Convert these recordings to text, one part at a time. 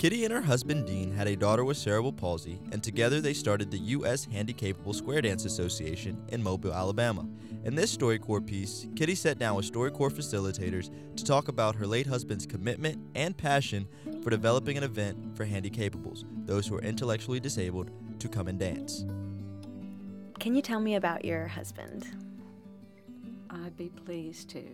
Kitty and her husband Dean had a daughter with cerebral palsy, and together they started the U.S. Handicapable Square Dance Association in Mobile, Alabama. In this StoryCorps piece, Kitty sat down with StoryCorps facilitators to talk about her late husband's commitment and passion for developing an event for handicapables, those who are intellectually disabled, to come and dance. Can you tell me about your husband? I'd be pleased to.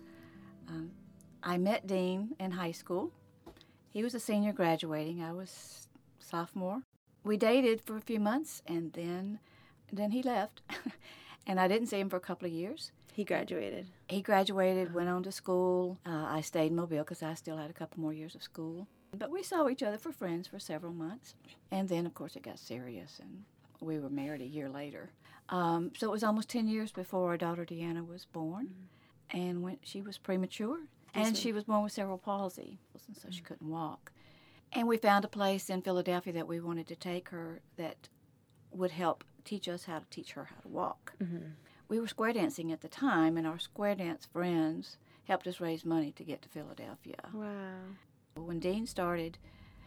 I met Dean in high school. He was a senior graduating. I was sophomore. We dated for a few months, and then he left. And I didn't see him for a couple of years. He graduated. He graduated, went on to school. I stayed in Mobile because I still had a couple more years of school. But we saw each other for friends for several months. And then, of course, it got serious, and we were married a year later. So it was almost 10 years before our daughter Deanna was born. And when she was premature. And she was born with cerebral palsy, and so she couldn't walk. And we found a place in Philadelphia that we wanted to take her that would help teach us how to teach her how to walk. Mm-hmm. We were square dancing at the time, and our square dance friends helped us raise money to get to Philadelphia. Wow. When Dean started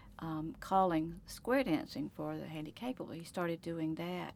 calling square dancing for the handicapable, he started doing that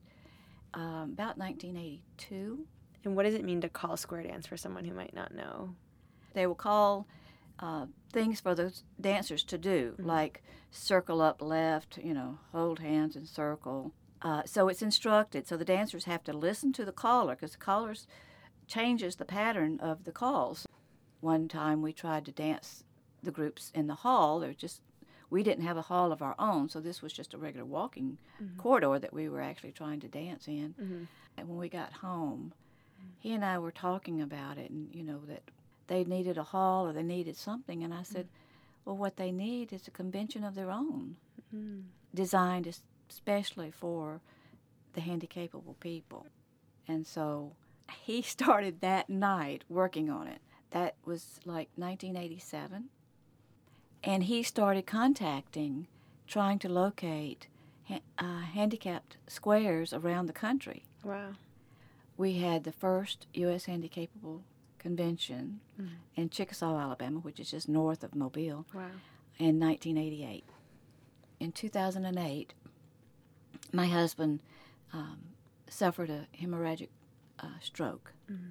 about 1982. And what does it mean to call square dance for someone who might not know? They will call things for the dancers to do, like circle up left, hold hands and circle. So it's instructed. So the dancers have to listen to the caller because the caller changes the pattern of the calls. One time we tried to dance the groups in the hall. We didn't have a hall of our own, so this was just a regular walking corridor that we were actually trying to dance in. Mm-hmm. And when we got home, he and I were talking about it, and, that they needed a hall or they needed something. And I said, well, what they need is a convention of their own, designed especially for the handicapable people. And so he started that night working on it. That was like 1987. And he started trying to locate handicapped squares around the country. Wow. We had the first U.S. Handicapable Convention in Chickasaw, Alabama, which is just north of Mobile, in 1988. In 2008, my husband suffered a hemorrhagic stroke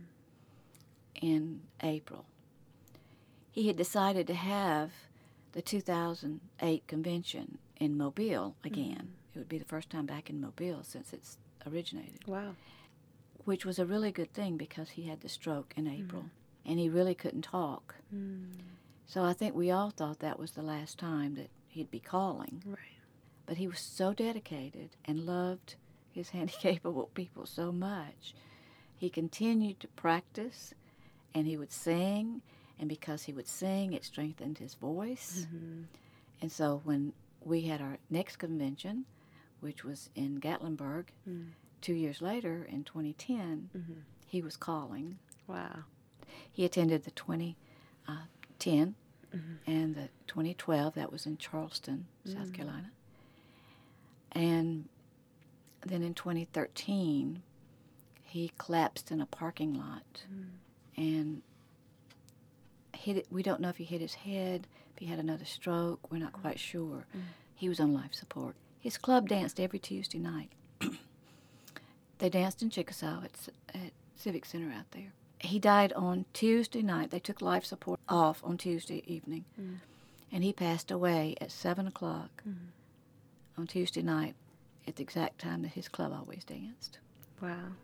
in April. He had decided to have the 2008 convention in Mobile again. It would be the first time back in Mobile since it's originated. Wow. Which was a really good thing because he had the stroke in April, and he really couldn't talk. So I think we all thought that was the last time that he'd be calling. Right. But he was so dedicated and loved his handicapable people so much. He continued to practice, and he would sing, and because he would sing, it strengthened his voice. And so when we had our next convention, which was in Gatlinburg, 2 years later, in 2010, he was calling. Wow. He attended the 2010 and the 2012. That was in Charleston, South Carolina. And then in 2013, he collapsed in a parking lot and hit it. We don't know if he hit his head, if he had another stroke. We're not quite sure. He was on life support. His club danced every Tuesday night. They danced in Chickasaw at Civic Center out there. He died on Tuesday night. They took life support off on Tuesday evening. And he passed away at 7 o'clock on Tuesday night at the exact time that his club always danced. Wow.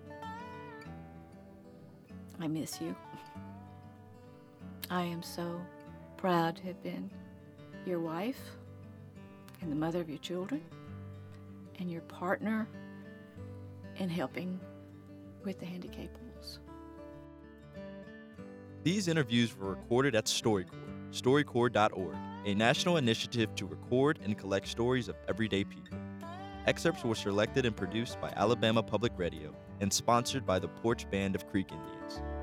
I miss you. I am so proud to have been your wife and the mother of your children and your partner in helping with the handicapables. These interviews were recorded at StoryCorps, StoryCorps.org, a national initiative to record and collect stories of everyday people. Excerpts were selected and produced by Alabama Public Radio and sponsored by the Porch Band of Creek Indians.